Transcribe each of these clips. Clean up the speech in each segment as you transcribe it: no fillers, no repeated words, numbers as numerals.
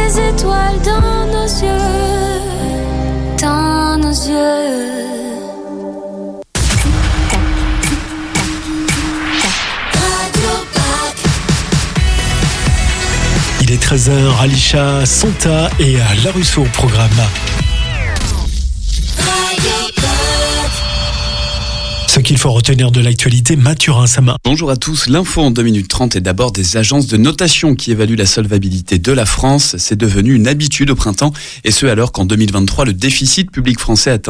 les étoiles dans nos yeux, dans nos yeux. Il est 13h, Alisha, Santa et Larusso au programme. Ce qu'il faut retenir de l'actualité, Mathurin Sama. Bonjour à tous, l'info en 2 minutes 30 est d'abord des agences de notation qui évaluent la solvabilité de la France. C'est devenu une habitude au printemps, et ce alors qu'en 2023, le déficit public français atteint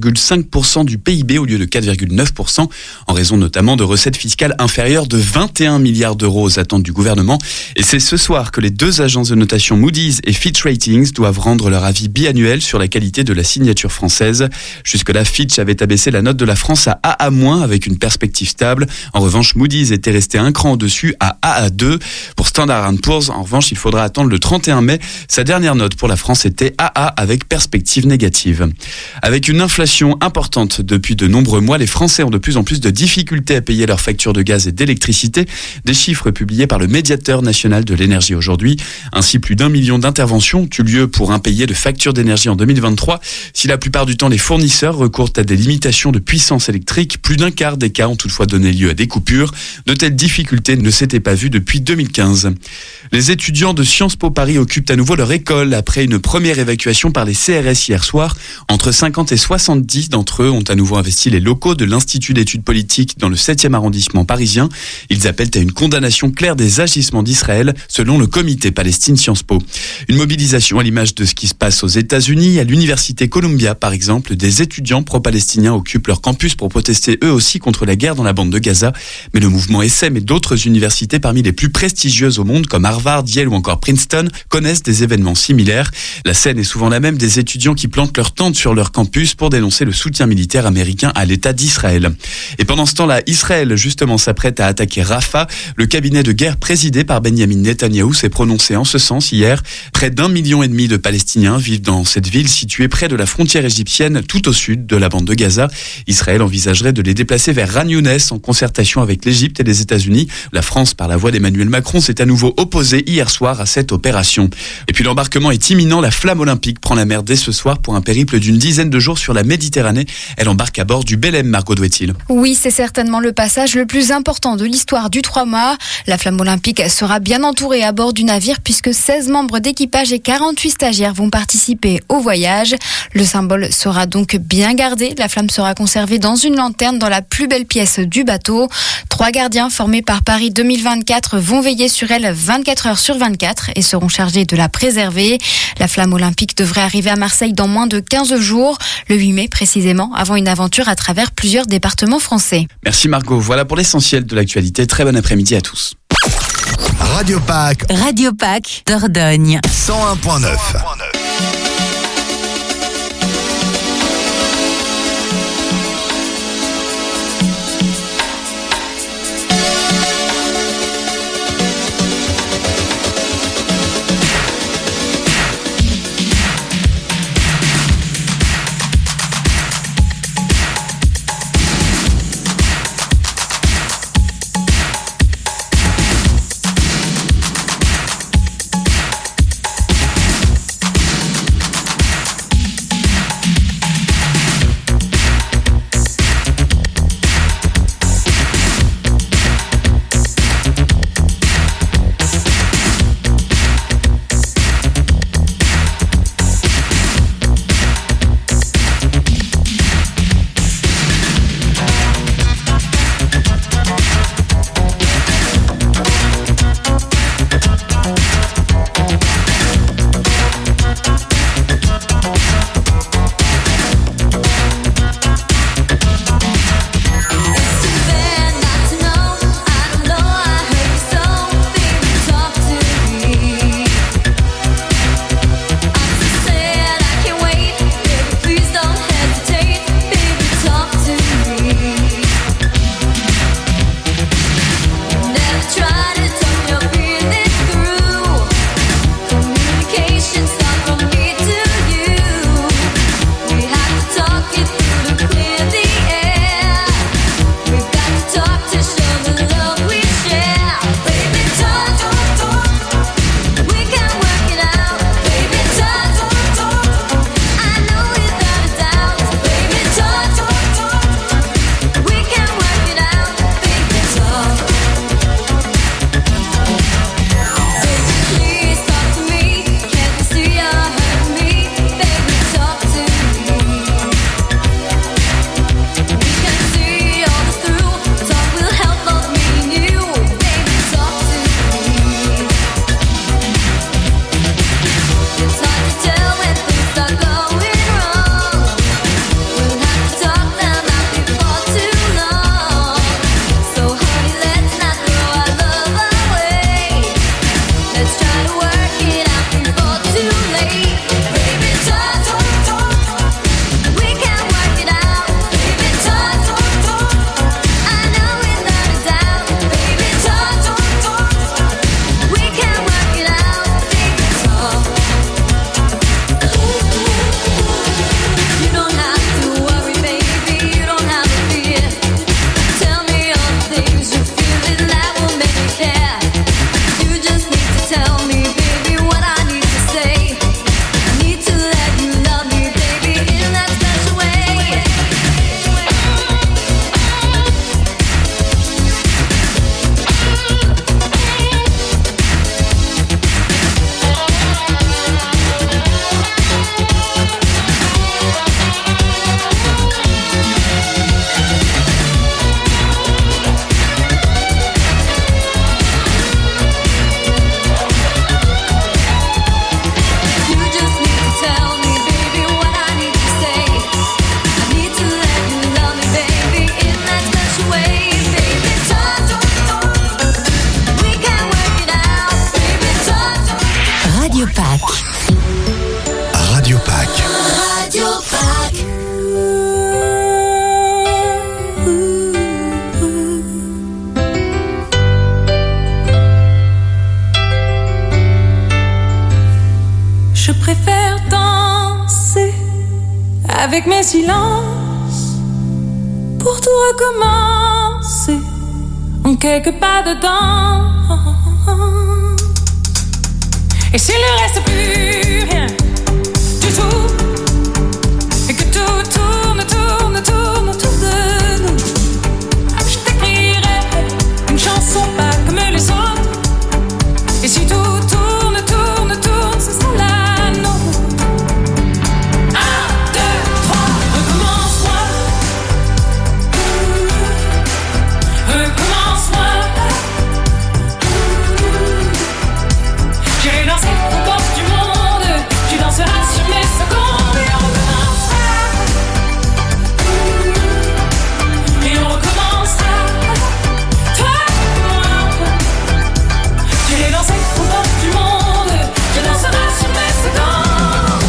5,5% du PIB au lieu de 4,9%, en raison notamment de recettes fiscales inférieures de 21 milliards d'euros aux attentes du gouvernement. Et c'est ce soir que les 2 agences de notation Moody's et Fitch Ratings doivent rendre leur avis biannuel sur la qualité de la signature française. Jusque-là, Fitch avait abaissé la note de la France à AA- avec une perspective stable. En revanche, Moody's était resté un cran au-dessus à AA2. Pour Standard & Poor's, en revanche, il faudra attendre le 31 mai. Sa dernière note pour la France était AA avec perspective négative. Avec une inflation importante depuis de nombreux mois, les Français ont de plus en plus de difficultés à payer leurs factures de gaz et d'électricité. Des chiffres publiés par le médiateur national de l'énergie aujourd'hui. Ainsi, plus d'1 million d'interventions ont eu lieu pour impayés de factures d'énergie en 2023. Si la plupart du temps les fournisseurs recourent à des limitations de puissance électrique, plus d'un quart des cas ont toutefois donné lieu à des coupures. De telles difficultés ne s'étaient pas vues depuis 2015. Les étudiants de Sciences Po Paris occupent à nouveau leur école après une première évacuation par les CRS hier soir. Entre 50 et 70 d'entre eux ont à nouveau investi les locaux de l'Institut d'études politiques dans le 7e arrondissement parisien. Ils appellent à une condamnation claire des agissements d'Israël, selon le comité Palestine Sciences Po. Une mobilisation à l'image de ce qui se passe aux États-Unis. À l'université Columbia, par exemple, des étudiants pro-palestiniens occupent leur campus pour protester eux aussi contre la guerre dans la bande de Gaza. Mais le mouvement SM et d'autres universités parmi les plus prestigieuses au monde comme Harvard, Yale ou encore Princeton connaissent des événements similaires. La scène est souvent la même, des étudiants qui plantent leurs tentes sur leur campus pour dénoncer le soutien militaire américain à l'État d'Israël. Et pendant ce temps-là, Israël justement s'apprête à attaquer Rafah. Le cabinet de guerre présidé par Benjamin Netanyahou s'est prononcé en ce sens hier. Près d'1,5 million de Palestiniens vivent dans cette ville située près de la frontière égyptienne, tout au sud de la bande de Gaza. Israël envisagerait de les déplacer vers Khan Younes en concertation avec l'Égypte et les États-Unis. La France, par la voix d'Emmanuel Macron, s'est à nouveau opposée hier soir à cette opération. Et puis l'embarquement est imminent. La Flamme Olympique prend la mer dès ce soir pour un périple d'une dizaine de jours sur la Méditerranée. Elle embarque à bord du Belém, Margot Douet-il. Oui, c'est certainement le passage le plus important de l'histoire du 3 mâts. La Flamme Olympique sera bien entourée à bord du navire puisque 16 membres d'équipage et 48 stagiaires vont participer au voyage. Le symbole sera donc bien gardé. La flamme sera conservée dans une lanterne dans la plus belle pièce du bateau. 3 gardiens formés par Paris 2024 vont veiller sur elle 24 heures sur 24 et seront chargés de la préserver. La Flamme Olympique devrait arriver à Marseille dans moins de 15 jours, le 8 mai précisément, avant une aventure à travers plusieurs départements français. Merci Margot, voilà pour l'essentiel de l'actualité. Très bon après-midi à tous. Radio Pâques Dordogne 101.9. Radio Pâques. Radio Pâques. Radio Pâques. Je préfère danser avec mes silences pour tout recommencer en quelques pas dedans. Et s'il ne reste plus rien du tout, et que tout tourne autour de nous, je t'écrirai une chanson pas comme les autres. Et si tout tourne, ce sera la nôtre. 1, 2, 3, recommence-moi. Recommence-moi. J'irai danser aux portes du monde. Tu danseras sur mes secondes. Et on recommencera. Et on recommencera. Toi et moi. J'irai danser aux portes du monde. Tu danseras sur mes secondes.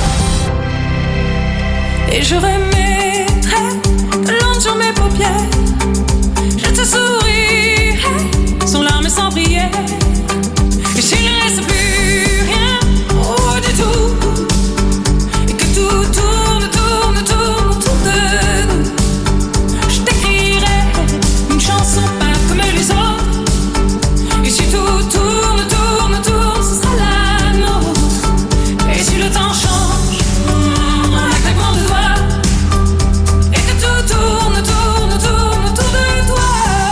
Et je remettrai de l'encre sur mes paupières. Je te sourirai sans larmes et sans prière. Et s'il ne reste plus rien du tout, et que tout tourne autour de nous, je t'écrirai une chanson pas comme les autres. Et si tout tourne, ce sera la nôtre. Et si le temps change, un claquement de doigts, et que tout tourne autour de toi.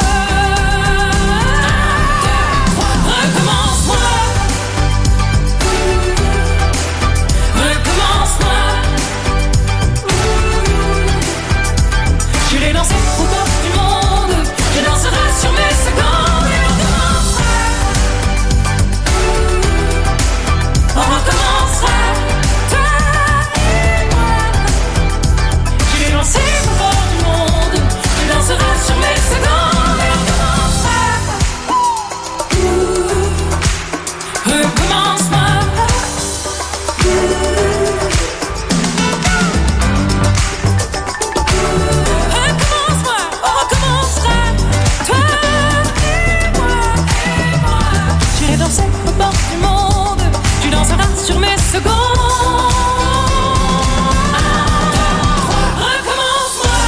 1, 2, 3, recommence-moi. Recommence-moi. J'irai danser aux portes du monde. Tu danseras sur mes secondes. Et on recommencera. On recommencera. Toi et moi. J'irai danser aux portes du monde. Tu danseras sur mes secondes. Et on recommencera. Recommence-moi. Recommence-moi, on recommencera. Toi et moi. J'irai danser aux portes du monde. Tu danseras sur mes secondes. 1, 2, 3, recommence-moi.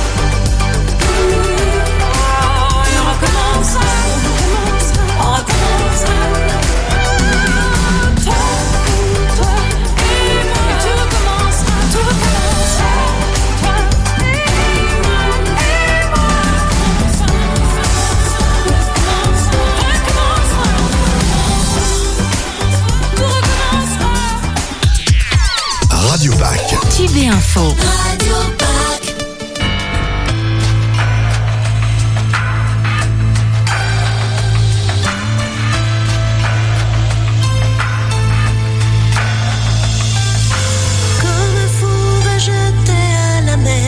Et on recommencera. On recommencera. Toi et moi. Et tout recommencera. Toi et moi. Radio Pâques. Tube et info. Radio Pâques. Comme un four jeté à la mer,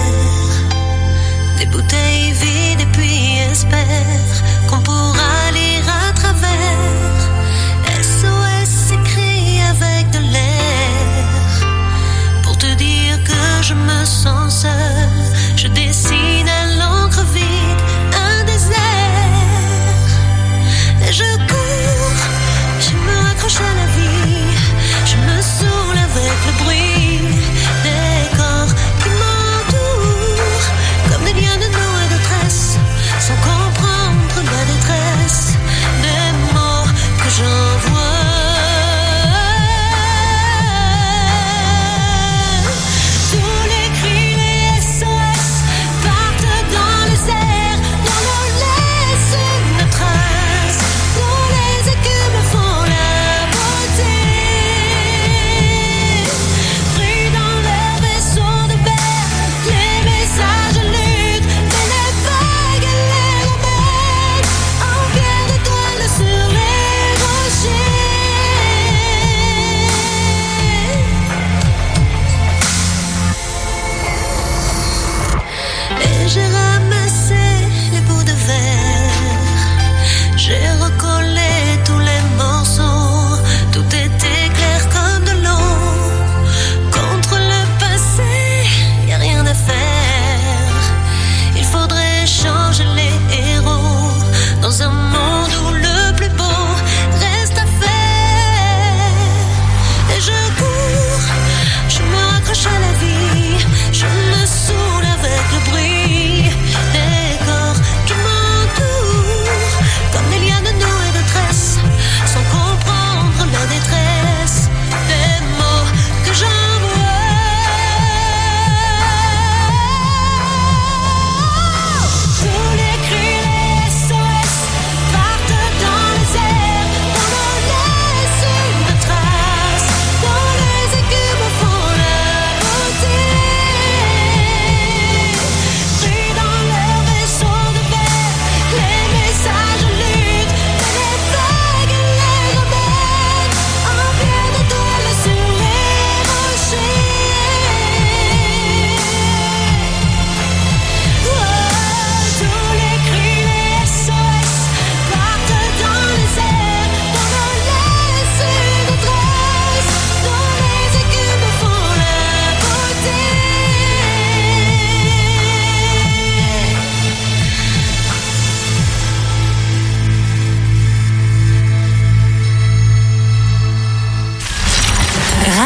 des bouteilles vides et puis espère qu'on pourra lire à travers. SOS écrit avec de l'air pour te dire que je me sens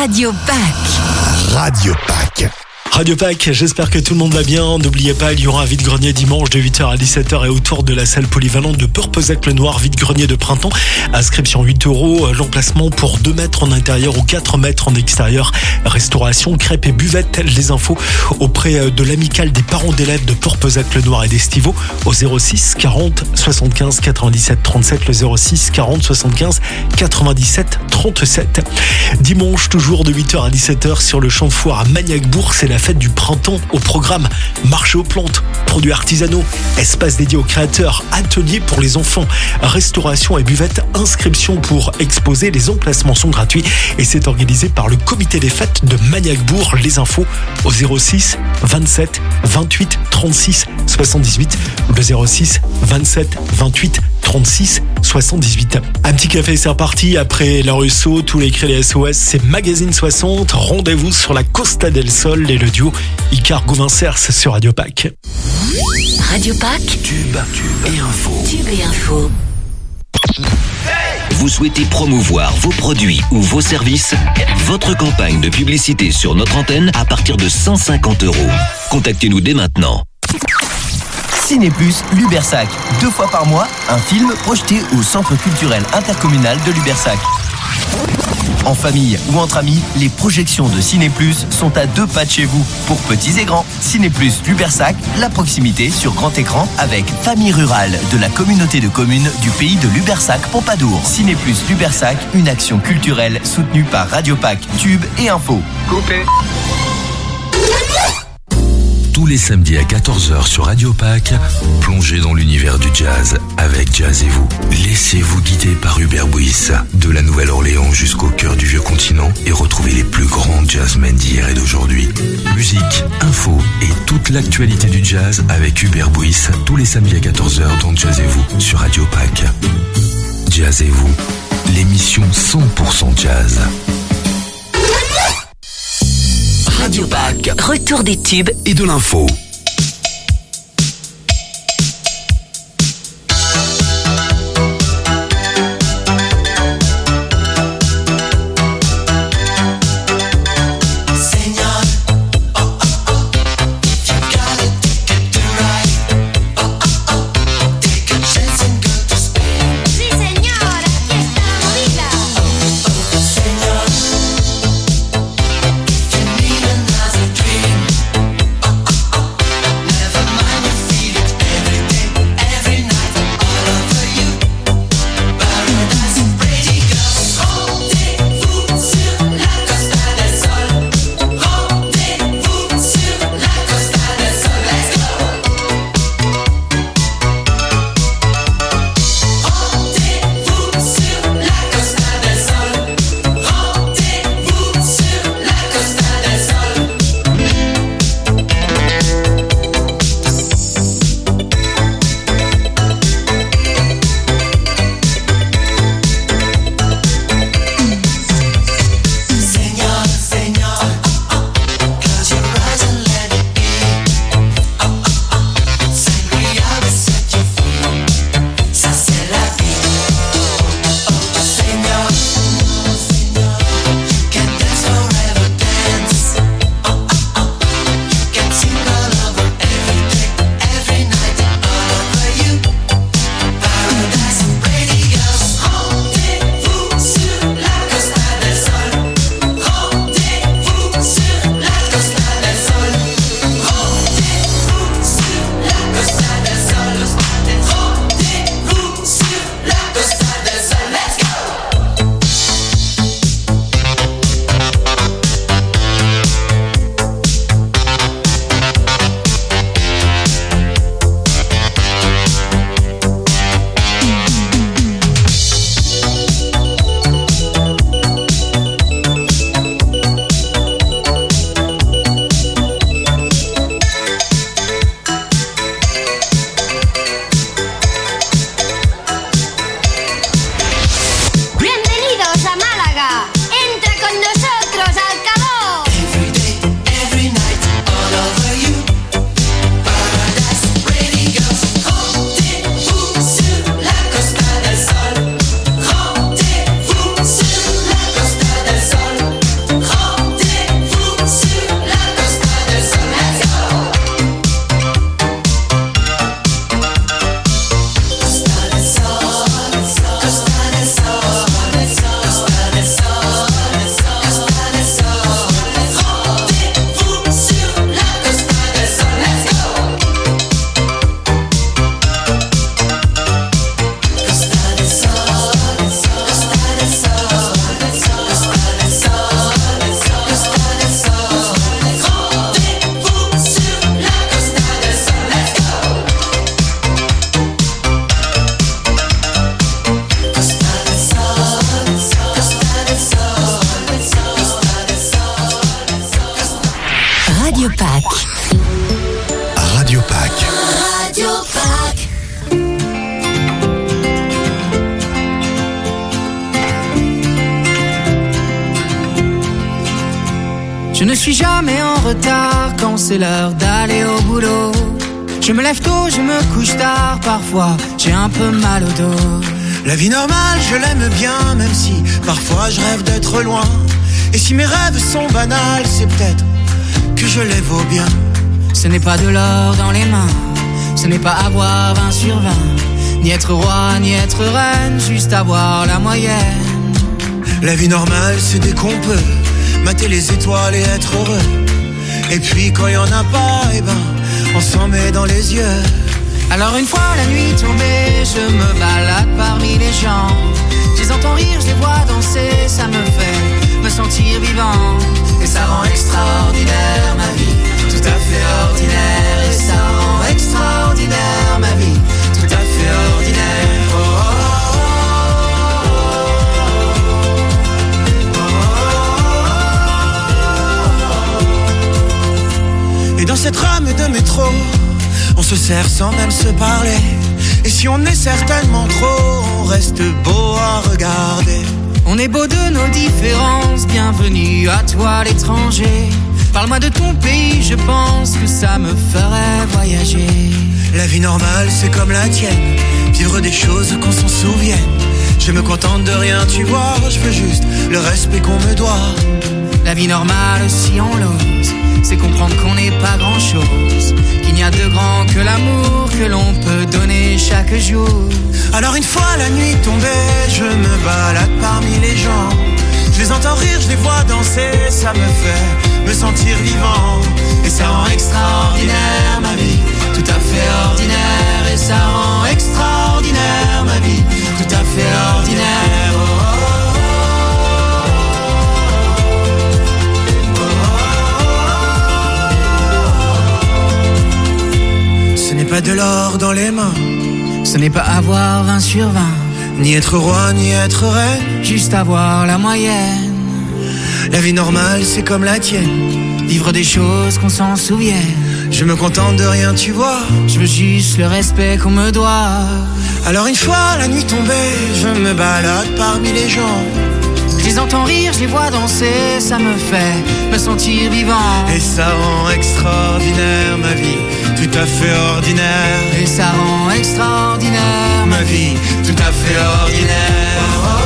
Radio Pâques. Radio Pâques. Radio Pâques, j'espère que tout le monde va bien. N'oubliez pas, il y aura un vide-grenier dimanche de 8h à 17h et autour de la salle polyvalente de Purpezac-le-Noir, vide-grenier de printemps. Inscription 8 €, l'emplacement pour 2 mètres en intérieur ou 4 mètres en extérieur. Restauration, crêpes et buvettes. Les infos auprès de l'amicale des parents d'élèves de Purpezac-le-Noir et d'Estivaux au 06 40 75 97 37, le 06 40 75 97 37. Dimanche, toujours de 8h à 17h sur le champ de foire à Magnac-Bourg, c'est la fête du printemps. Au programme, marché aux plantes, produits artisanaux, espace dédié aux créateurs, ateliers pour les enfants, restauration et buvette, inscription pour exposer. Les emplacements sont gratuits et c'est organisé par le comité des fêtes de Magnac-Bourg. Les infos au 06 27 28 36 78, le 06 27 28 36 78. Un petit café, c'est reparti. Après la Russo, tous les cris des SOS, c'est Magazine 60. Rendez-vous sur la Costa del Sol et le duo Icar Gouvincers sur Radio Pâques. Radio Pâques. Tube et info. Tube et info. Vous souhaitez promouvoir vos produits ou vos services? Votre campagne de publicité sur notre antenne à partir de 150 €. Contactez-nous dès maintenant. Ciné Plus Lubersac. 2 fois par mois, un film projeté au Centre culturel intercommunal de Lubersac. En famille ou entre amis, les projections de Ciné Plus sont à 2 pas de chez vous. Pour petits et grands, Ciné Plus Lubersac, la proximité sur grand écran avec Famille Rurale de la communauté de communes du pays de Lubersac-Pompadour. Ciné Plus Lubersac, une action culturelle soutenue par Radio Pâques, Tube et Info. Coupé. Tous les samedis à 14h sur Radio Pâques, plongez dans l'univers du jazz avec Jazz et vous. Laissez-vous guider par Hubert Buis, de la Nouvelle-Orléans jusqu'au cœur du vieux continent, et retrouvez les plus grands jazzmen d'hier et d'aujourd'hui. Musique, info et toute l'actualité du jazz avec Hubert Buis, tous les samedis à 14h dans Jazz et vous sur Radio Pâques. Jazz et vous, l'émission 100% jazz. Radio Pâques. Retour des tubes Et de l'info. Pâques. Radio Pâques. Radio Pâques. Je ne suis jamais en retard quand c'est l'heure d'aller au boulot. Je me lève tôt, je me couche tard, parfois j'ai un peu mal au dos. La vie normale, je l'aime bien, même si parfois je rêve d'être loin. Et si mes rêves sont banals, c'est peut-être que je les vaux bien. Ce n'est pas de l'or dans les mains, ce n'est pas avoir 20 sur 20, ni être roi, ni être reine, juste avoir la moyenne. La vie normale, c'est dès qu'on peut mater les étoiles et être heureux. Et puis quand il y en a pas, eh ben, on s'en met dans les yeux. Alors une fois la nuit tombée, je me balade parmi les gens. Je les entends rire, je les vois danser, ça me fait me sentir vivant. Et ça rend extraordinaire ma vie, tout à fait ordinaire. Et ça rend extraordinaire ma vie, tout à fait ordinaire. Oh, oh, oh, oh. Et dans cette rame de métro, on se sert sans même se parler. Et si on est certainement trop, on reste beau à regarder. On est beau de nos différences, bienvenue à toi l'étranger. Parle-moi de ton pays, je pense que ça me ferait voyager. La vie normale, c'est comme la tienne, vivre des choses qu'on s'en souvienne. Je me contente de rien, tu vois, je veux juste le respect qu'on me doit. La vie normale, si on l'ose, c'est comprendre qu'on n'est pas grand-chose, qu'il n'y a de grand que l'amour que l'on peut donner chaque jour. Alors une fois la nuit tombée, je me balade parmi les gens. Je les entends rire, je les vois danser, ça me fait me sentir vivant. Et ça rend extraordinaire ma vie, tout à fait ordinaire. Et ça rend extraordinaire ma vie, tout à fait ordinaire. Oh, oh, oh. Ce n'est pas de l'or dans les mains, ce n'est pas avoir 20 sur 20, ni être roi, ni être reine, juste avoir la moyenne. La vie normale, c'est comme la tienne, vivre des choses qu'on s'en souvienne. Je me contente de rien, tu vois, je veux juste le respect qu'on me doit. Alors une fois la nuit tombée, je me balade parmi les gens. Je les entends rire, je les vois danser, ça me fait me sentir vivant. Et ça rend extraordinaire ma vie, tout à fait ordinaire. Et ça rend extraordinaire ma vie, tout à fait ordinaire. Oh, oh.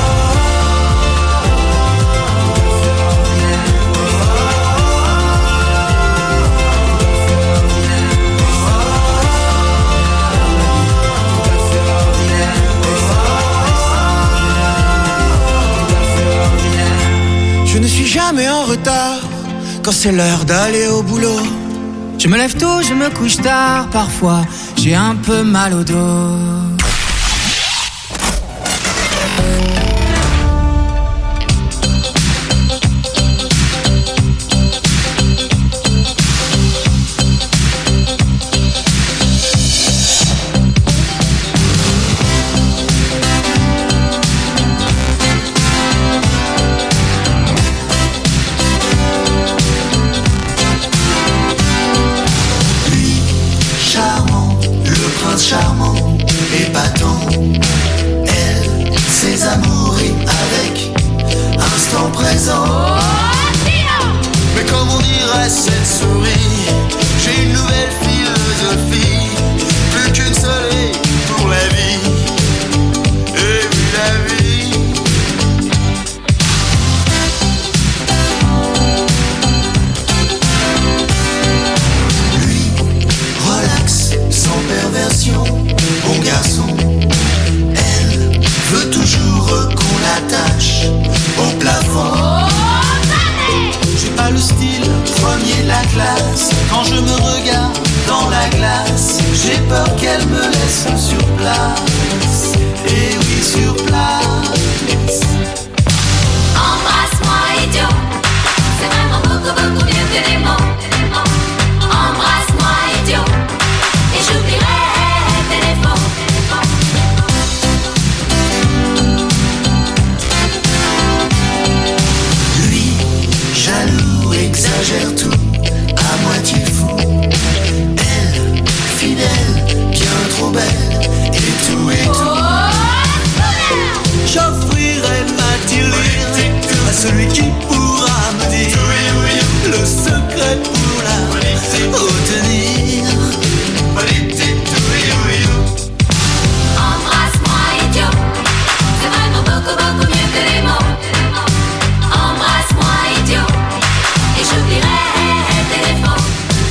Je ne suis jamais en retard quand c'est l'heure d'aller au boulot. Je me lève tôt, je me couche tard, parfois j'ai un peu mal au dos. Charmant, épatant, elle, ses amours riment avec instant présent. Mais comme on dirait cette souris, j'ai une nouvelle philosophie, plus qu'une seule et pour la vie, et puis la vie. Lui, relax, sans perversion, bon garçon. Elle veut toujours qu'on l'attache au plafond. J'ai pas le style premier de la classe. Quand je me regarde dans la glace, j'ai peur qu'elle me laisse sur place. Et oui, sur place. Embrasse-moi, idiot. C'est vraiment beaucoup, beaucoup mieux que des mots. Embrasse-moi, idiot. Et j'oublierai tes défauts. Lui, jaloux, exagère tout, à moitié celui qui pourra me dire le secret pour la retenir. Embrasse-moi, idiot. C'est vraiment beaucoup, beaucoup mieux que les mots. Embrasse-moi, idiot. Et j'oublierai tes défauts.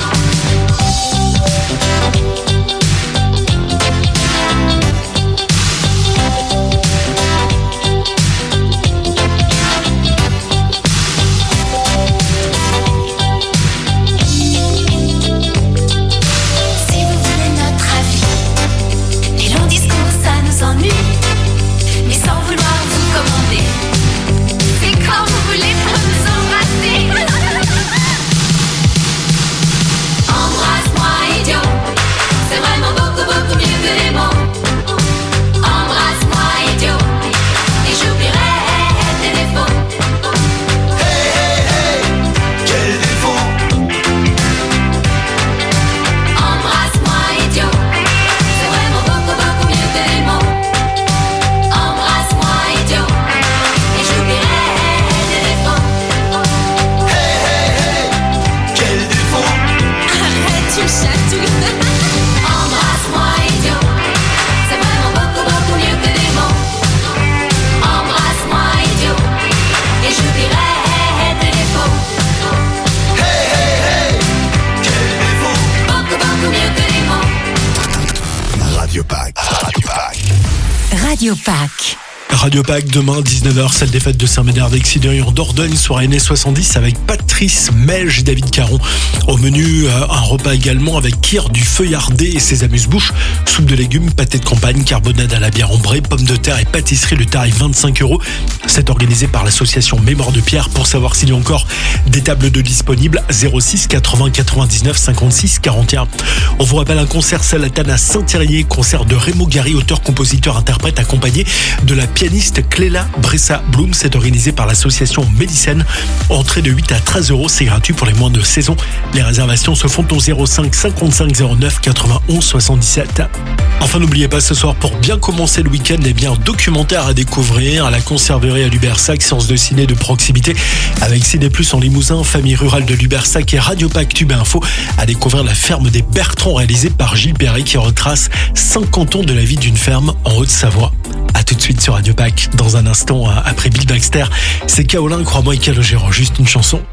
Radio Pâques. Radio Pâques, demain 19h, salle des fêtes de Saint-Médard d'Excideuil en Dordogne, soirée années 70 avec Patrice Melge et David Caron. Au menu, un repas également avec kir du feuillardé et ses amuse-bouches, soupe de légumes, pâté de campagne, carbonade à la bière ambrée, pommes de terre et pâtisserie, le tarif 25 €. C'est organisé par l'association Mémoire de Pierre. Pour savoir s'il y a encore des tables de disponibles, 06 80 99 56 41. On vous rappelle un concert Salatane à Saint-Thérier, concert de Rémo Gary, auteur, compositeur, interprète, accompagné de la pianiste Cléla Bressa-Bloom. C'est organisé par l'association Mélicène. Entrée de 8 à 13 €, c'est gratuit pour les moins de 16 ans. Les réservations se font au 05 55 09 91 77. Enfin, n'oubliez pas ce soir, pour bien commencer le week-end, un documentaire à découvrir à la Conserverie à Lubersac, séance de ciné de proximité avec Ciné Plus en Limousin, famille rurale de Lubersac et Radio Pâques Tube Info à découvrir La ferme des Bertrands, réalisée par Gilles Perret, qui retrace 50 ans de la vie d'une ferme en Haute-Savoie. A tout de suite sur Radio Pâques. Dans un instant, après Bill Baxter, c'est Kaolin, crois-moi, et Calogero. Juste une chanson.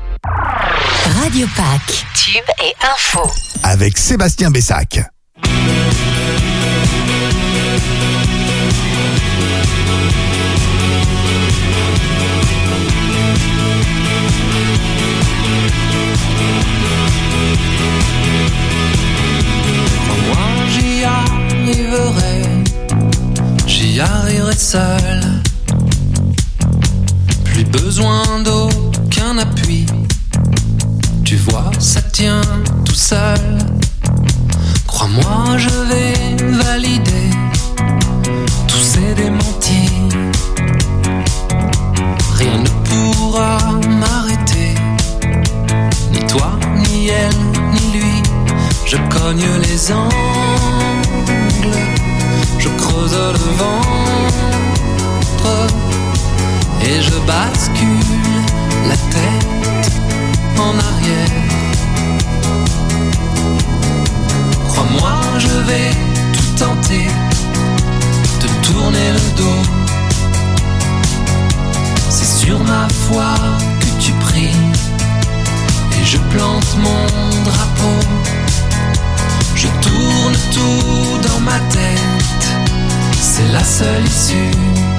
Radio Pâques, Tube et Info. Avec Sébastien Bessac. J'y arriverai seul. Plus besoin d'aucun appui. Tu vois, ça tient tout seul. Crois-moi, je vais valider tous ces démentis. Rien ne pourra m'arrêter, ni toi, ni elle, ni lui. Je cogne les angles, je creuse le ventre et je bascule la tête en arrière. Crois-moi, je vais tout tenter, te tourner le dos. C'est sur ma foi que tu pries et je plante mon drapeau. Je tourne tout dans ma tête, c'est la seule issue.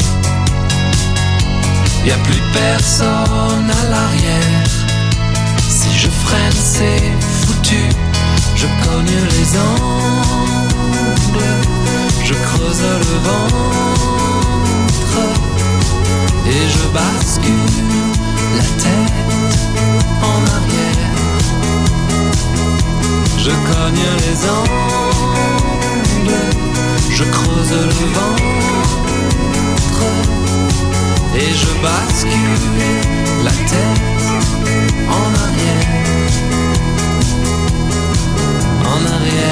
Y'a plus personne à l'arrière. Si je freine, c'est foutu. Je cogne les angles, je creuse le ventre et je bascule la tête en arrière. Je cogne les angles, je creuse le ventre et je bascule la tête en arrière, en arrière.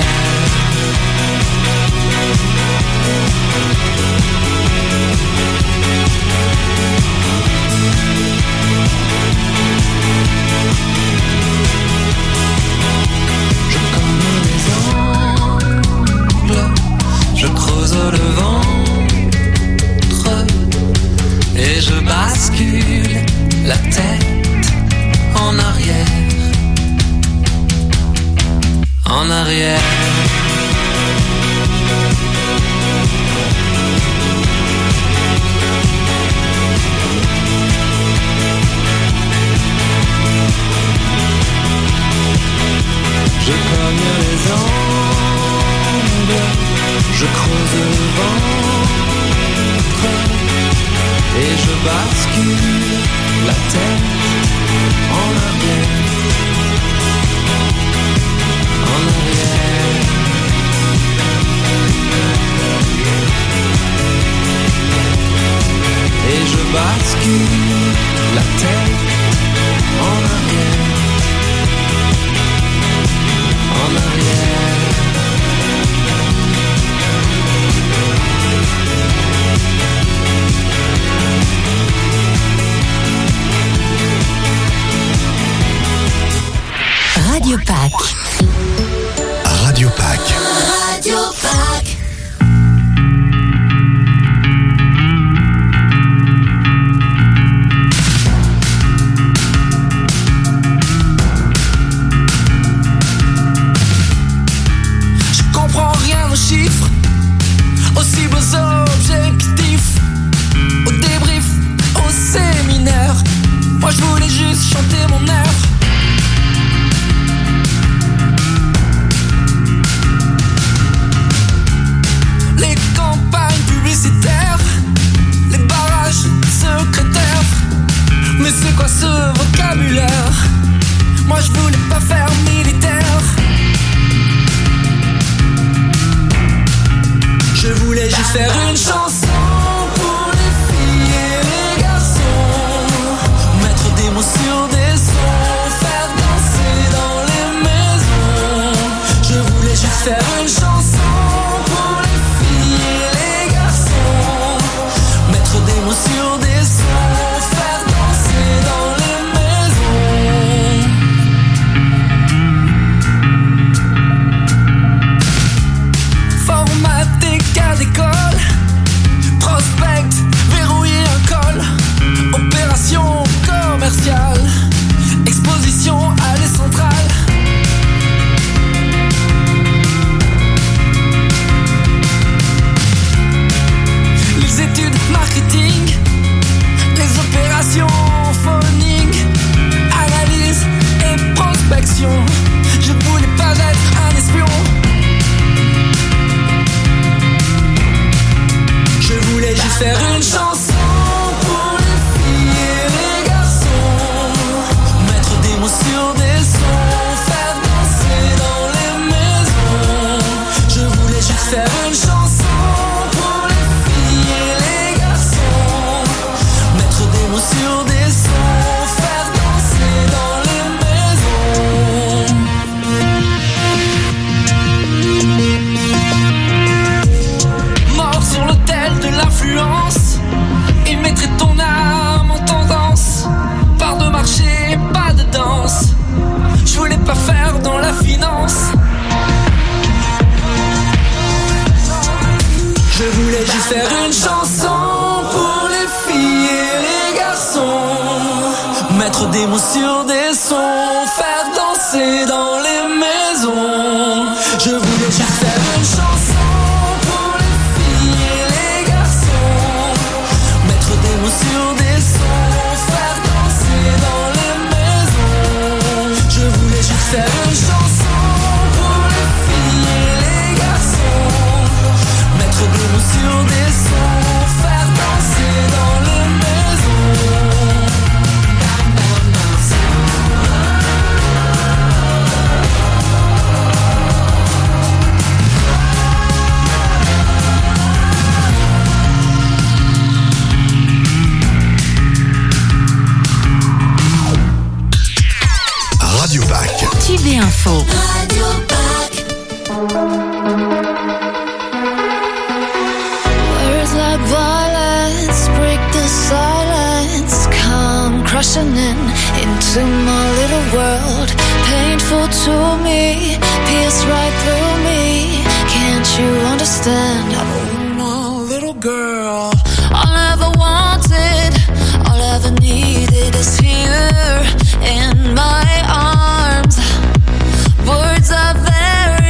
en arrière. Je cogne les angles, je creuse le ventre et je bascule la tête en arrière, en arrière. Et je bascule la tête en arrière, en arrière. Radio Pack. Radio Pack. Radio Pack. Je comprends rien aux chiffres, aussi beaux objectifs, au débrief, au séminaire. Moi je voulais juste chanter mon air. Les campagnes publicitaires, les barrages secrétaires. Mais c'est quoi ce vocabulaire? Moi je voulais pas faire militaire. Je voulais juste faire une chanson pour les filles et les garçons, mettre des mots sur des sons, faire danser dans les maisons. Je voulais juste faire une chanson pour les filles et les garçons, mettre des mots sur des sons, faire danser dans les maisons. Formater cas d'école, prospect, verrouiller un col, opération commerciale, exposition allée centrale. Les études marketing, les opérations phoning, analyse et prospection. Je voulais pas être un espion. Je voulais juste faire une chanson pour les filles et les garçons, mettre des mots sur des sons, faire danser dans les maisons. Je voulais juste faire une chanson pour les filles et les garçons, mettre des mots sur des sons, faire danser dans les maisons. Mort sur l'autel de l'influence, il mettrait ton âme en tendance. Part de marché, pas de danse. Je voulais pas faire dans la finance. Je voulais juste faire une chanson pour les filles et les garçons, mettre des mots sur des sons, faire danser dans les maisons. Je voulais juste faire une chanson pour les filles et les garçons, mettre des mots sur des sons, faire danser dans les maisons. Je voulais juste faire une chanson pour les filles et les garçons, mettre des mots sur des sons, faire danser dans les maisons. Radio Pack. Tube et info. Radio Pack. Words like violence break the silence, come crushing into my little world. Painful to me, pierce right through me. Can't you understand? Oh, my little girl. All I ever wanted, all I ever needed is here in my arms. Words are very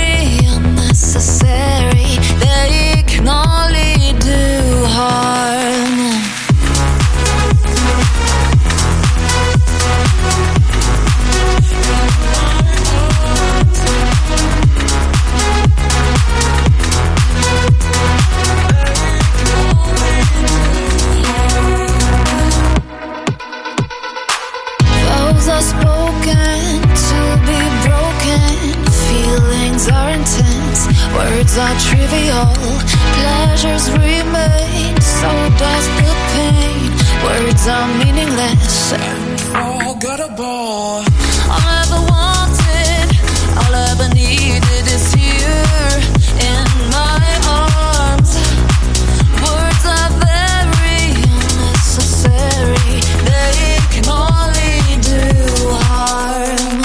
Words are spoken to be broken. Feelings are intense. Words are trivial. Pleasures remain. So does the pain. Words are meaningless and forgettable. All I ever wanted, all I ever needed is here in my arms. Words are very unnecessary. They can only do harm.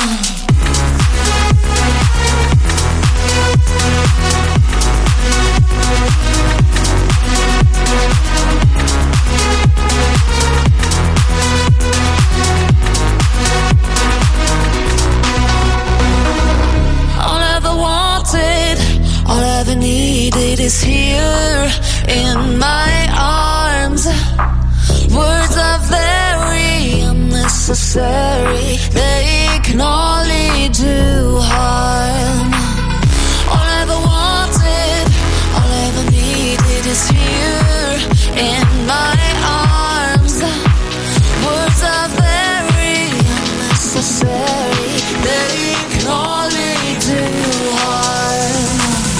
All I ever needed is here in my arms. Words are very unnecessary. They can only do harm. All I ever wanted, all I ever needed is here in my arms. Words are very unnecessary. They can only do harm.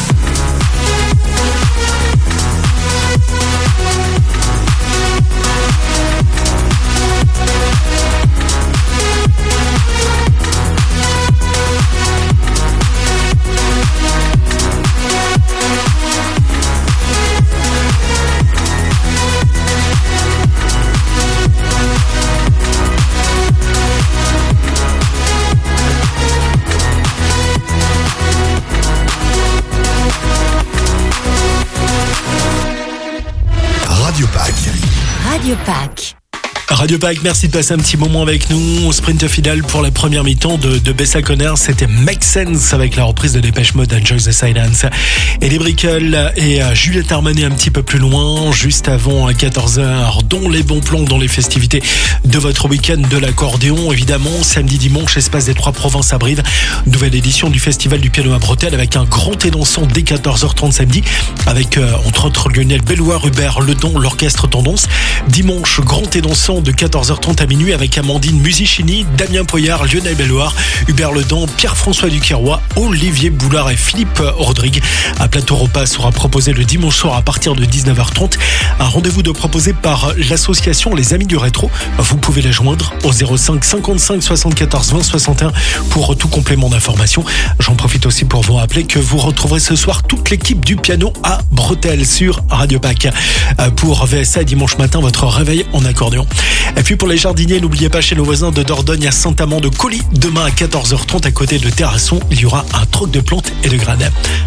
Radio Pack. Radio Pack. Radio Pack, merci de passer un petit moment avec nous. Au sprint final pour la première mi-temps de Bessa Conner, c'était Make Sense avec la reprise de Dépêche Mode, Enjoy the Silence. Et les Brickell et Juliette Armanet un petit peu plus loin, juste avant 14h, dont les bons plans dans les festivités de votre week-end de l'accordéon. Évidemment, samedi, dimanche, espace des Trois Provinces à Brive. Nouvelle édition du Festival du piano à Bretelles avec un grand et dansant dès 14h30 samedi, avec entre autres Lionel Belloir, Hubert Ledon, l'orchestre Tendance. Dimanche, grand et dansant de 14h30 à minuit avec Amandine Musicini, Damien Poyard, Lionel Belloir, Hubert Ledon, Pierre-François Duquerrois, Olivier Boulard et Philippe Rodrigue. Un plateau repas sera proposé le dimanche soir à partir de 19h30. Un rendez-vous de proposé par l'association Les Amis du Rétro. Vous pouvez la joindre au 05 55 74 20 61 pour tout complément d'information. J'en profite aussi pour vous rappeler que vous retrouverez ce soir toute l'équipe du piano à Bretelles sur Radio Pack. Pour VSA dimanche matin, votre réveil en accordéon. Et puis pour les jardiniers, n'oubliez pas chez nos voisins de Dordogne à Saint-Amand-de-Coly, demain à 14h30 à côté de Terrasson, il y aura un troc de plantes et de graines.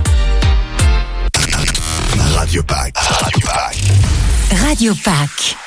Radio Pack. Radio Pack. Radio Pack.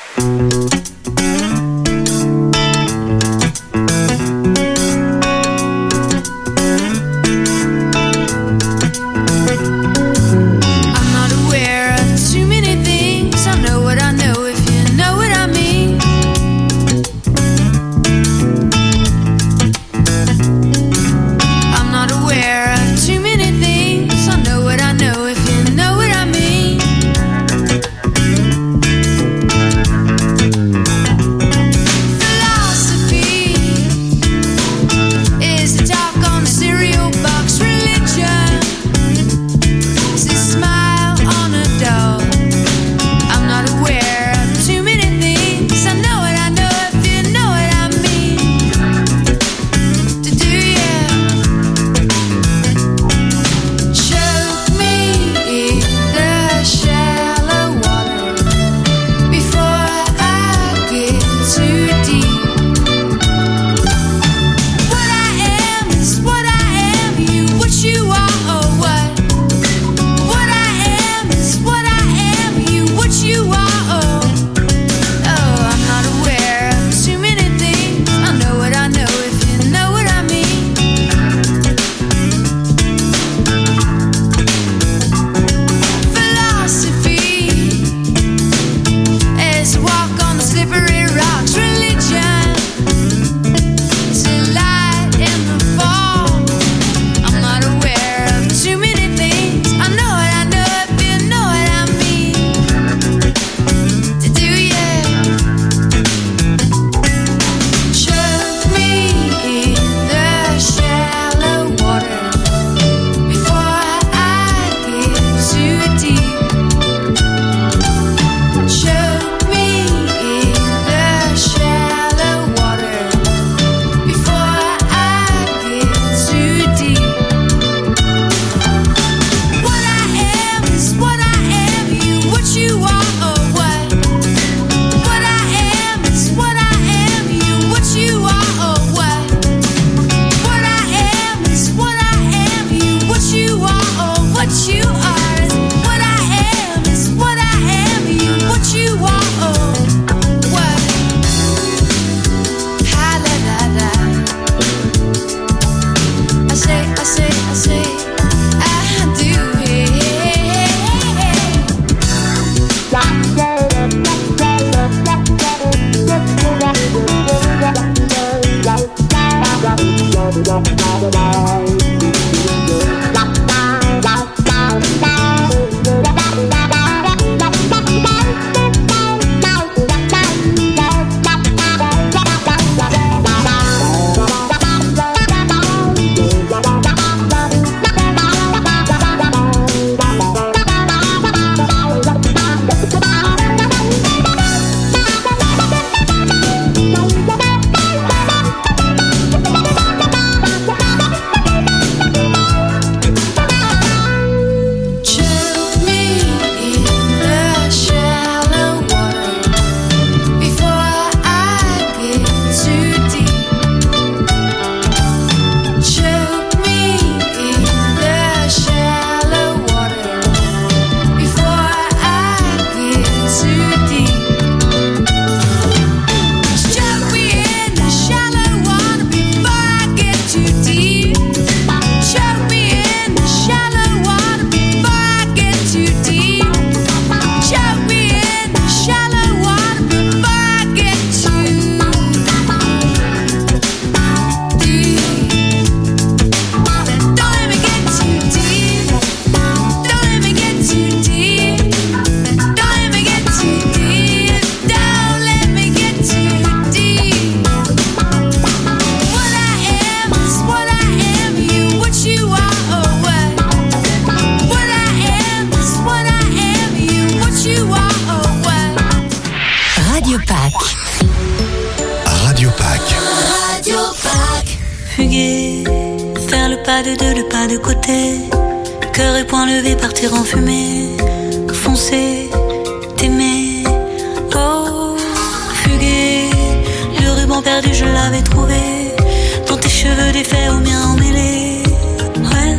fuguer, faire le pas de deux, le pas de côté, cœur et poing levé, partir en fumée, foncer, t'aimer, oh, fuguer, le ruban perdu je l'avais trouvé, dans tes cheveux défaits aux miens emmêlés, ouais.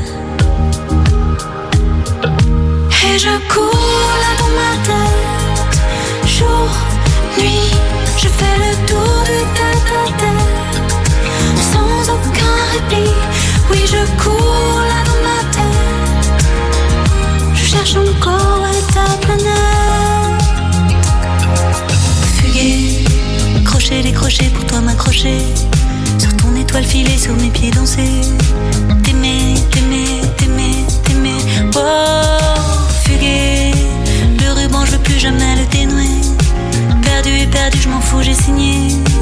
Et je cours là dans ma tête, jour, nuit, je fais le tour du tête à tête, sans aucun répit. Oui, je cours là dans ma tête, je cherche encore ta planète. Fuguer, crochet, décrocher pour toi m'accrocher, sur ton étoile filée, sur mes pieds danser, t'aimer, t'aimer, t'aimer, t'aimer, oh. Fuguer, le ruban je veux plus jamais le dénouer, perdu et perdu je m'en fous j'ai signé.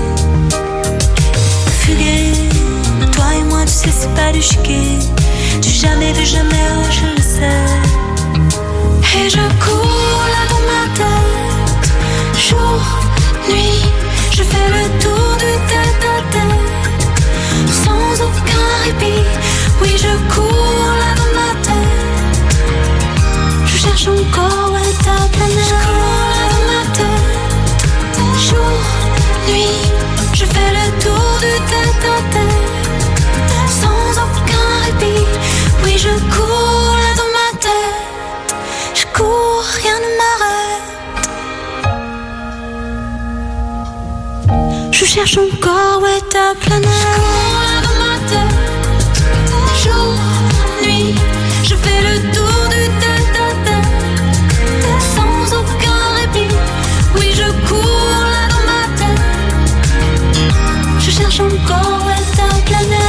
Fuguer, toi et moi tu sais c'est pas du chiquet, du jamais de jamais oh je le sais. Et je cours là dans ma tête, jour, nuit, je fais le tour du tête à tête, sans aucun répit. Oui je cours là dans ma tête, je cherche encore ouais, ta planète. Je cours là dans ma tête, jour, nuit, je fais le tour du tête à tête, sans aucun répit. Oui je cours là dans ma tête, je cours, rien ne m'arrête. Je cherche encore ouais, ta planète. Je cours là dans ma tête, jour, nuit, je fais le tour du tête à tête, sans aucun répit. Oui je cours là dans ma tête, je cherche encore ouais, ta planète.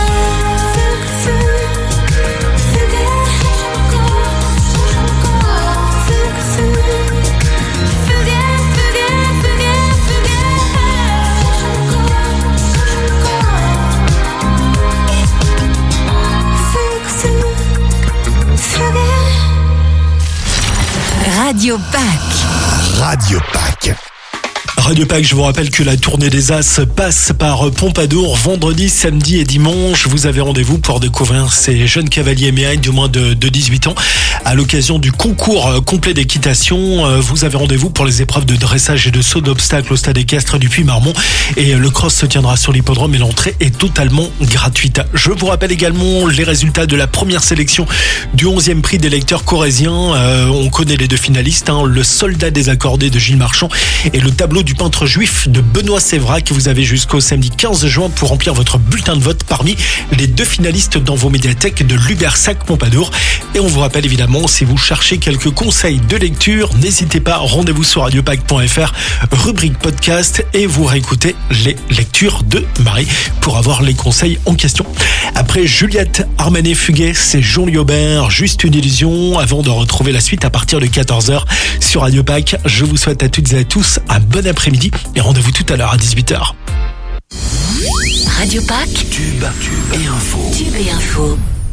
Radio Pâques. Radio Pâques. Radio Pâques, je vous rappelle que la tournée des As passe par Pompadour vendredi, samedi et dimanche. Vous avez rendez-vous pour découvrir ces jeunes cavaliers méailles de moins de 18 ans. À l'occasion du concours complet d'équitation, vous avez rendez-vous pour les épreuves de dressage et de saut d'obstacles au stade équestre du Puy-Marmont. Et le cross se tiendra sur l'hippodrome et l'entrée est totalement gratuite. Je vous rappelle également les résultats de la première sélection du 11e prix des lecteurs corréziens. On connaît les deux finalistes, le soldat désaccordé de Gilles Marchand et le tableau du peintre juif de Benoît Sévrac. Vous avez jusqu'au samedi 15 juin pour remplir votre bulletin de vote parmi les deux finalistes dans vos médiathèques de Lubersac Pompadour. Et on vous rappelle évidemment, si vous cherchez quelques conseils de lecture, n'hésitez pas, rendez-vous sur radiopâques.fr, rubrique podcast, et vous réécoutez les lectures de Marie pour avoir les conseils en question. Après Juliette Armanet-Fuguet, c'est Jean-Louis Aubert, Juste une illusion, avant de retrouver la suite à partir de 14h sur Radio Pâques. Je vous souhaite à toutes et à tous un bon après-midi et rendez-vous tout à l'heure à 18h. Radio Pâques. Tube et info. Tube et info.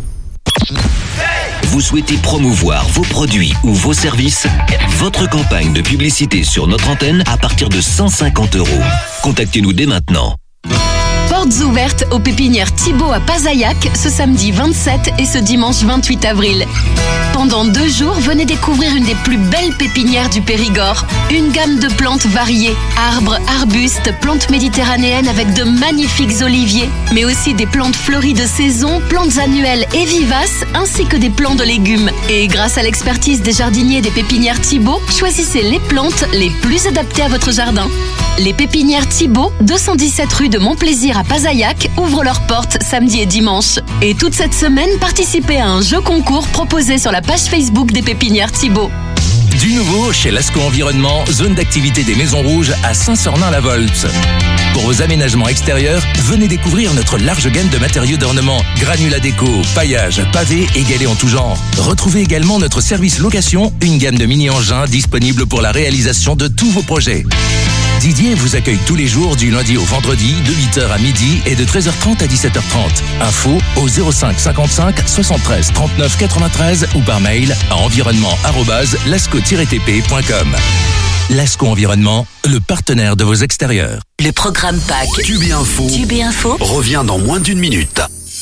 Vous souhaitez promouvoir vos produits ou vos services? Votre campagne de publicité sur notre antenne à partir de 150 €. Contactez-nous dès maintenant. Portes ouvertes aux pépinières Thibaut à Pazaillac ce samedi 27 et ce dimanche 28 avril. Pendant 2 jours, venez découvrir une des plus belles pépinières du Périgord. Une gamme de plantes variées, arbres, arbustes, plantes méditerranéennes avec de magnifiques oliviers, mais aussi des plantes fleuries de saison, plantes annuelles et vivaces, ainsi que des plants de légumes. Et grâce à l'expertise des jardiniers des pépinières Thibaut, choisissez les plantes les plus adaptées à votre jardin. Les pépinières Thibaut, 217 rue de Montplaisir à Pazaillac, ouvrent leurs portes samedi et dimanche. Et toute cette semaine, participez à un jeu concours proposé sur la page Facebook des pépinières Thibaut. Du nouveau chez Lascaux Environnement, zone d'activité des Maisons Rouges à Saint-Sornin-la-Volx. Pour vos aménagements extérieurs, venez découvrir notre large gamme de matériaux d'ornement, granulats déco, paillage, pavés et galets en tout genre. Retrouvez également notre service location, une gamme de mini-engins disponible pour la réalisation de tous vos projets. Didier vous accueille tous les jours du lundi au vendredi de 8h à midi et de 13h30 à 17h30. Info au 05 55 73 39 93 ou par mail à environnement@lasco-tp.com. Lascaux Environnement, le partenaire de vos extérieurs. Le programme Pâques. Tube et info. Tube et info. Revient dans moins d'une minute.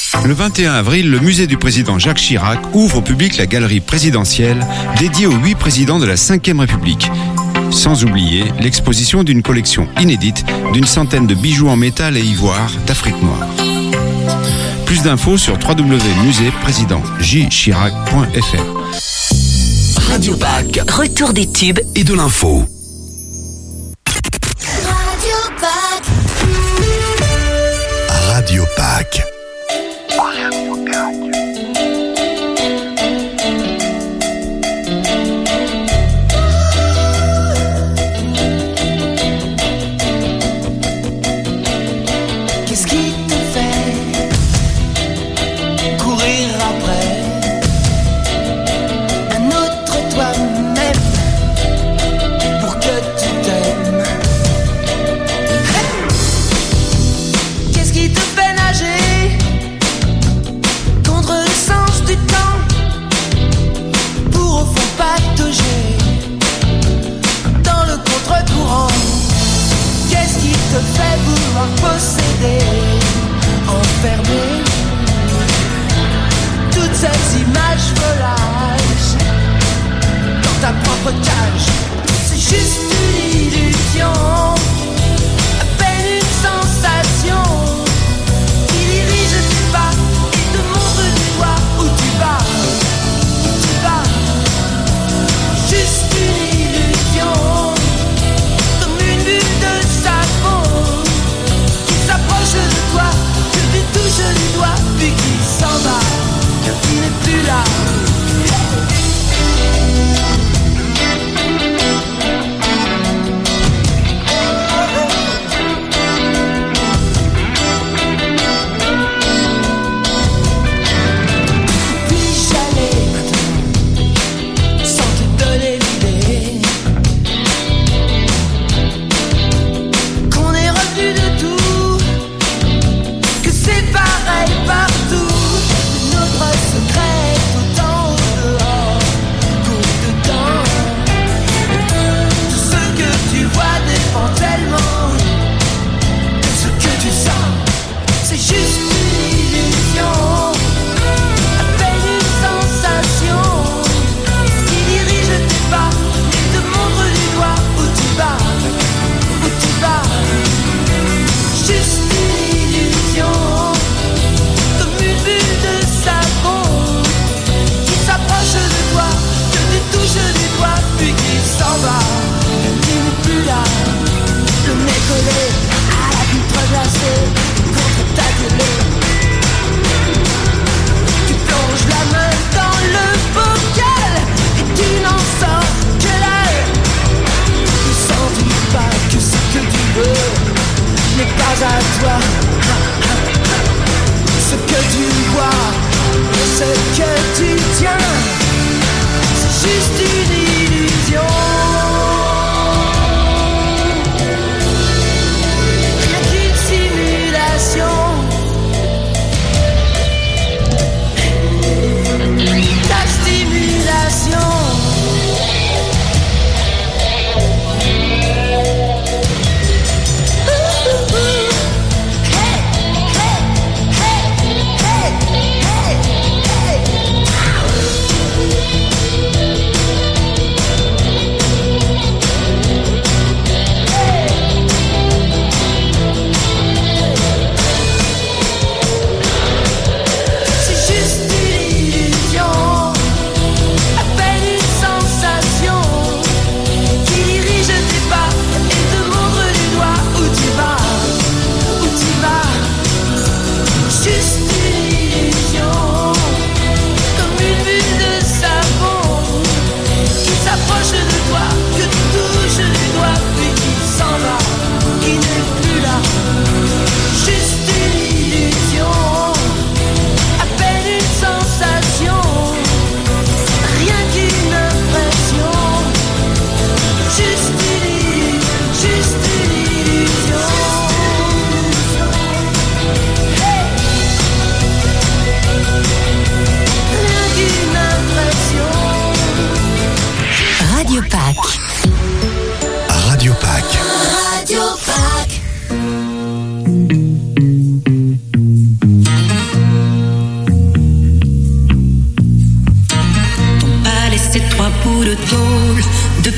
Le 21 avril, le musée du président Jacques Chirac ouvre au public la galerie présidentielle dédiée aux 8 présidents de la Ve République. Sans oublier l'exposition d'une collection inédite d'une centaine de bijoux en métal et ivoire d'Afrique noire. Plus d'infos sur www.musejchirac.fr. Radio Pâques. Retour des tubes Et de l'info. Radio Pâques. Qu'est-ce qui te fait courir après un autre toi-même pour que tu t'aimes? Qu'est-ce qui te fait nager contre le sens du temps pour au fond patauger dans le contre-courant? Qu'est-ce qui te fait vouloir posséder, enfermer toutes ces images volages dans ta propre cage? C'est juste une illusion, à peine une sensation qui dirige tes pas et te montre du doigt où tu vas, Juste une illusion, comme une bulle de savon qui s'approche de toi, que tu touches du doigt, puis qui s'en va, qui n'est plus là. Puis-je aller maintenant, sans te donner l'idée qu'on est revenu de tout, que c'est pareil partout, que notre secret est autant au dehors qu'au dedans. Tout ce que tu vois dépend tellement de ce que tu sens. C'est juste une illusion, à peine une sensation qui dirige tes pas et te montre du doigt où tu vas, Juste une illusion, comme une bulle de savon qui s'approche de toi, que tu touches du doigt, puis qui s'en va, qui n'est plus là. Le nez collé à la vitre glacée contre ta télé. Tu plonges la main dans le bocal et tu n'en sors que l'œil. Ne sens-tu pas que ce que tu veux n'est pas à toi? Ce que tu vois, ce que tu tiens, c'est juste une illusion. Rien qu'une simulation. Ta stimulation.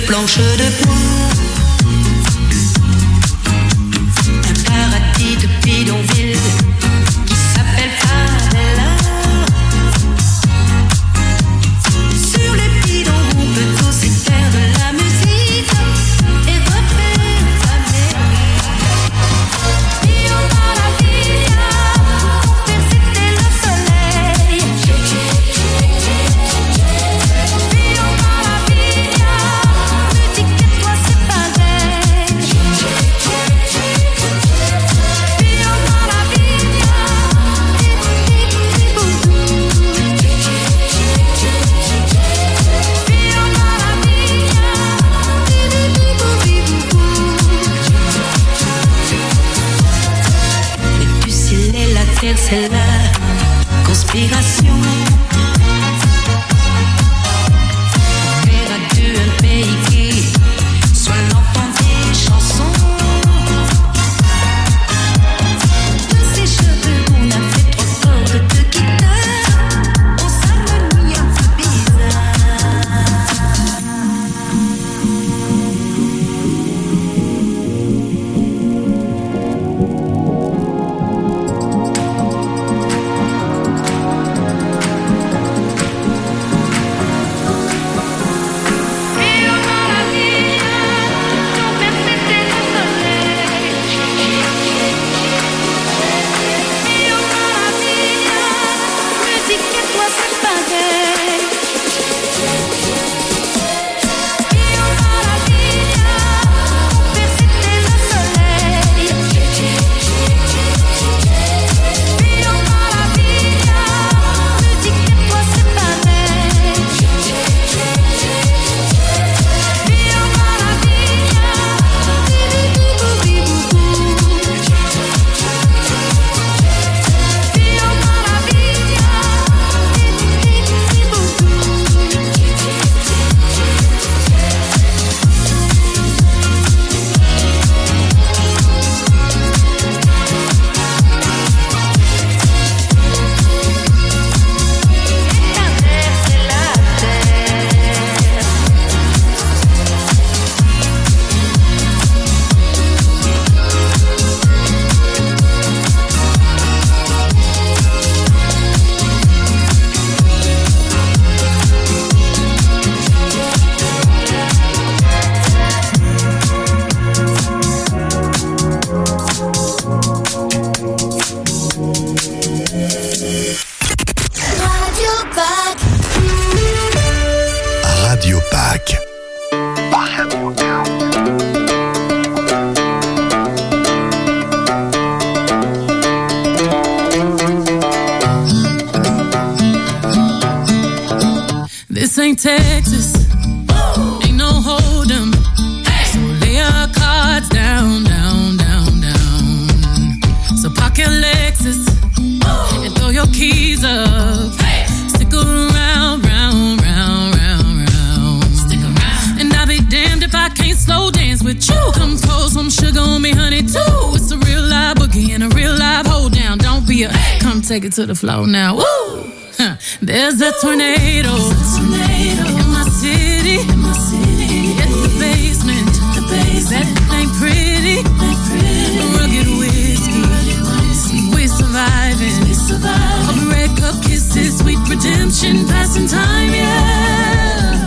planches de bois. Un paradis de bidonville qui s'appelle Favela. Sur les bidons, on peut aussi faire de la musique et refaire la mélodie. Io maravilla, per c'était le soleil. Io maravilla, me dis que toi c'est pareil. Io maravilla, et du ciel et la terre, c'est la conspiration. Faire à deux un pays qui soit l'enfant des chansons. De ses cheveux, on a fait 3 cordes de guitare. On s'harmonie un peu bizarre. Io maravilla, ton père c'était le soleil. Io maravilla, me dis que toi c'est pareil. Io maravilla, ton père c'était le soleil. Io maravilla, me dis que toi c'est pareil. Io maravilla, Radio Pâques. This ain't Texas, ain't no hold 'em. So lay your cards down, down, down, down. So park your Lexus and throw your keys up. Stick around, round, round, round, round. Stick around. And I'll be damned if I can't slow dance with you. Come pour some sugar on me, honey, too. It's a real live boogie and a real live hold down. Don't be a come take it to the floor now. Woo! Huh. There's a tornado in my city. In the basement. That ain't pretty. Rugged whiskey. We're surviving. All the red cup kisses, sweet redemption, passing time, yeah.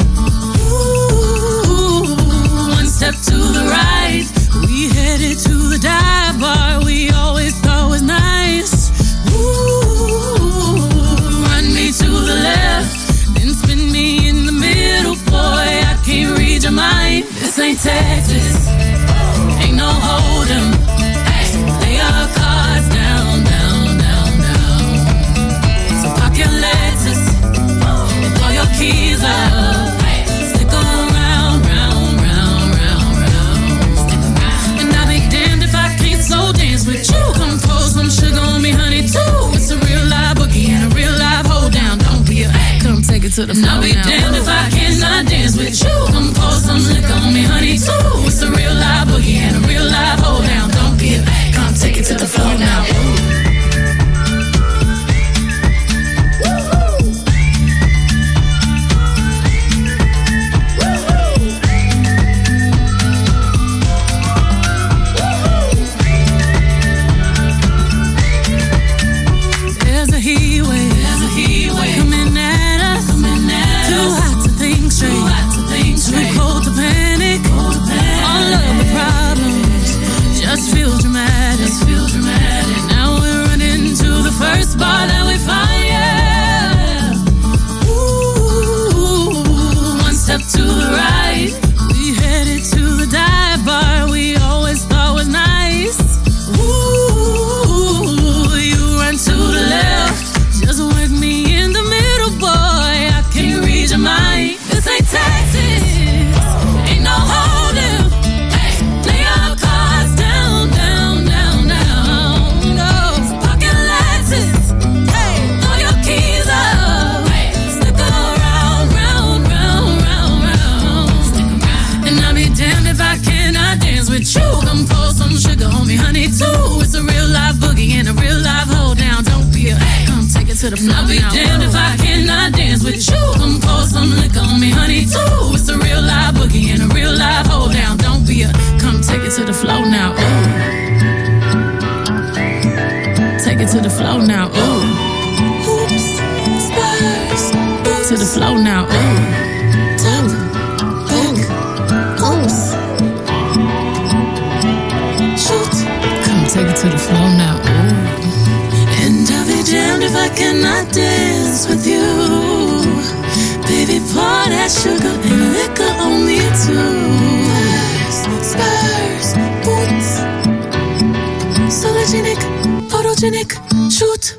Ooh, one step to the right, we headed to the dive bar we always thought was nice. Ooh, run me to the left, then spin me in the middle, boy, I can't read your mind. This ain't Texas, ain't no hold 'em. Lay your cards down, down, down, down. So park your Lexus and throw your keys up. Stick around, round, round, round, round. And I'll be damned if I can't slow dance with you. Come pour some sugar on me, honey, too. It's a real live boogie and a real live hold down. Don't be a come take it to the floor. I'll be damned if I cannot dance with you. Come pour some liquor on me, honey, too. It's a real live boogie and a real live hold down. Don't be a come take it to the floor now. to the floor. I'll be damned if I cannot dance with you. Come pour some liquor on me, honey, too. It's a real live boogie and a real live hold down. Don't be a, come take it to the floor now. Ooh. Take it to the floor now. Ooh. Hoops, spurs, boots. To the floor now. Ooh. Tuck, hook, hoops. Shoot. Come take it to the floor now. Ooh. And I'll be damned if I cannot dance with you. Baby, pour that sugar and liquor on me too. Spurs, boots. Sologenic, photogenic, shoot.